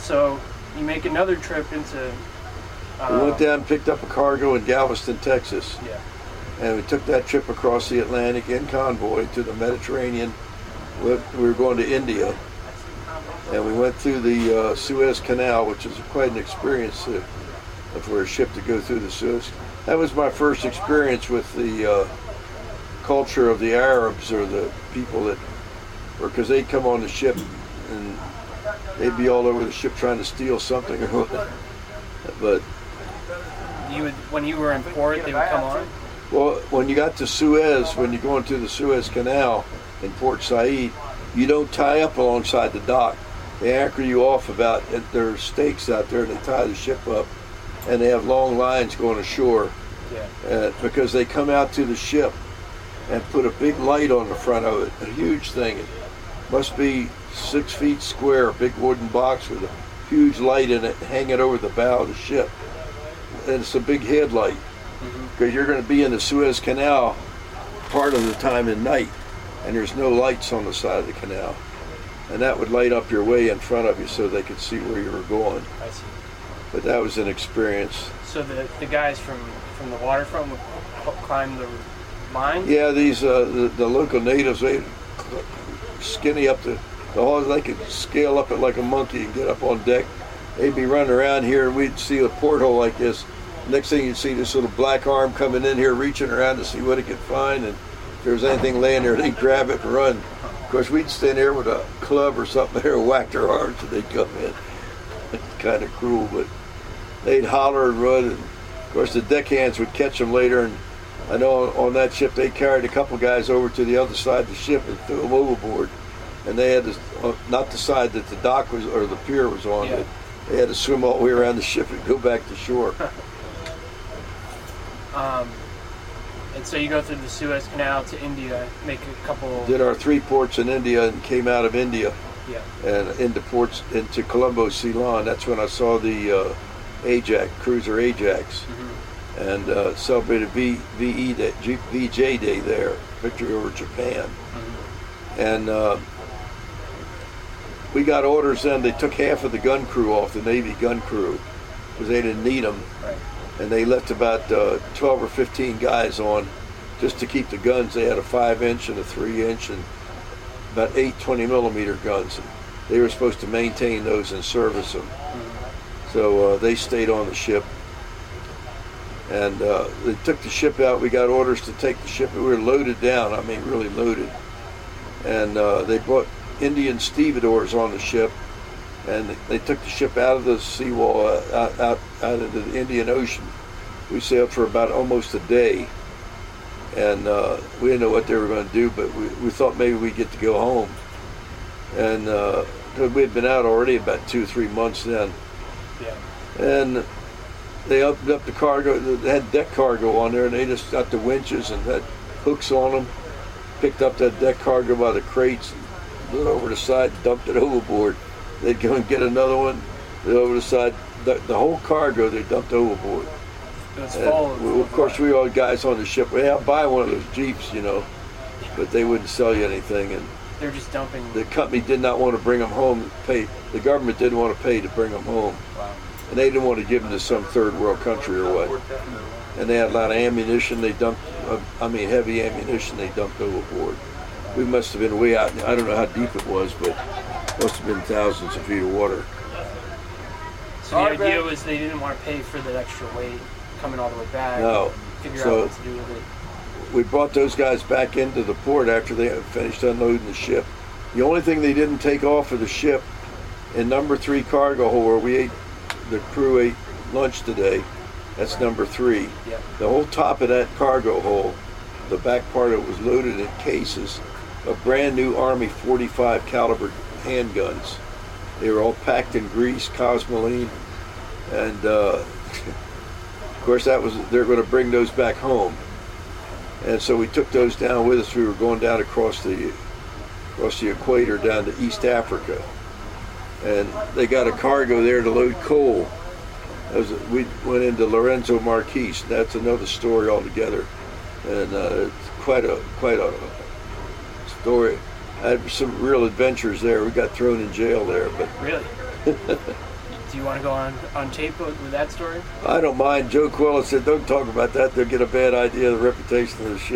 So you make another trip into... we went down and picked up a cargo in Galveston, Texas. Yeah. And we took that trip across the Atlantic in convoy to the Mediterranean. We were going to India. And we went through the Suez Canal, which is quite an experience for a ship to go through the Suez. That was my first experience with the culture of the Arabs, or the people that, because they'd come on the ship and they'd be all over the ship trying to steal something or what. But when you were in port, they would come on? Well, when you got to Suez, when you're going through the Suez Canal in Port Said, you don't tie up alongside the dock. They anchor you off there are stakes out there, and they tie the ship up, and they have long lines going ashore. Yeah. Because they come out to the ship and put a big light on the front of it, a huge thing. It must be 6 feet square, a big wooden box with a huge light in it hanging over the bow of the ship. And it's a big headlight, because you're going to be in the Suez Canal part of the time at night, and there's no lights on the side of the canal. And that would light up your way in front of you so they could see where you were going. I see. But that was an experience. So the guys from the waterfront would climb the line? Yeah, these the local natives, they skinny up the hall. They could scale up it like a monkey and get up on deck. They'd be running around here, and we'd see a porthole like this. Next thing you'd see this little black arm coming in here, reaching around to see what it could find, and if there was anything laying there, they'd grab it and run. Of course, we'd stand there with a club or something there and whack their arms, and they'd come in. It's kind of cruel, but they'd holler and run, and of course the deckhands would catch them later. And I know on that ship they carried a couple guys over to the other side of the ship and threw them overboard, and they had to, not the side that the dock was or the pier was on, but they had to swim all the way around the ship and go back to shore. And so you go through the Suez Canal to India, make a couple... Did our 3 ports in India and came out of India. Yeah. And into Colombo, Ceylon. That's when I saw the Ajax, cruiser Ajax. Mm-hmm. And celebrated VJ Day there, victory over Japan. Mm-hmm. And we got orders then. They took half of the gun crew off, the Navy gun crew, because they didn't need them. Right. And they left about 12 or 15 guys on just to keep the guns. They had a 5-inch and a 3-inch and about 8 20-millimeter guns. And they were supposed to maintain those and service them. Mm-hmm. So they stayed on the ship. And they took the ship out. We got orders to take the ship. We were loaded down, I mean really loaded. And they brought Indian stevedores on the ship. And they took the ship out of the seawall, out into the Indian Ocean. We sailed for about almost a day, and we didn't know what they were going to do, but we thought maybe we'd get to go home. And we had been out already about 2-3 months then. Yeah. And they opened up the cargo. They had deck cargo on there, and they just got the winches and had hooks on them, picked up that deck cargo by the crates, and went over the side, dumped it overboard. They'd go and get another one, over the side. The whole cargo they dumped overboard. It was full of course, we all guys on the ship. Well, I'll buy one of those Jeeps, but they wouldn't sell you anything. And they're just dumping. The company did not want to bring them home. The government didn't want to pay to bring them home. Wow. And they didn't want to give them to some third world country or what. And they had a lot of ammunition. They dumped, heavy ammunition. They dumped overboard. We must have been way out. I don't know how deep it was, but must have been thousands of feet of water. So the idea was they didn't want to pay for the extra weight coming all the way back. No. Figure out what to do with it. We brought those guys back into the port after they had finished unloading the ship. The only thing they didn't take off of the ship in number 3 cargo hold where the crew ate lunch today, that's number 3. Yep. The whole top of that cargo hold, the back part of it was loaded in cases of brand new Army 45 caliber handguns. They were all packed in grease, Cosmoline, and of course they're going to bring those back home. And so we took those down with us. We were going down across the equator down to East Africa, and they got a cargo there to load coal. We went into Lorenzo Marquis. That's another story altogether, and it's quite a story. I had some real adventures there. We got thrown in jail there, but really, Do you want to go on tape with that story? I don't mind. Joe Quilla said, don't talk about that. They'll get a bad idea of the reputation of the ship.